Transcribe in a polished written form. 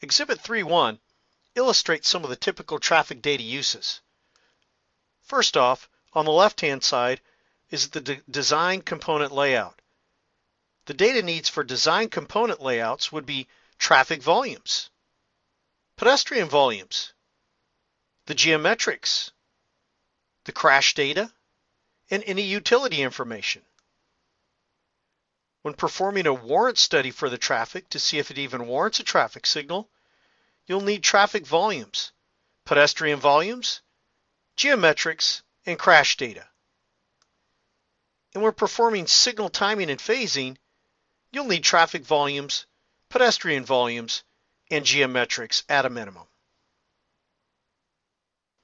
Exhibit 3.1 illustrates some of the typical traffic data uses. First off, on the left-hand side is the design component layout. The data needs for design component layouts would be traffic volumes, pedestrian volumes, the geometrics, the crash data, and any utility information. When performing a warrant study for the traffic to see if it even warrants a traffic signal, you'll need traffic volumes, pedestrian volumes, geometrics, and crash data. And when performing signal timing and phasing, you'll need traffic volumes, pedestrian volumes, and geometrics at a minimum.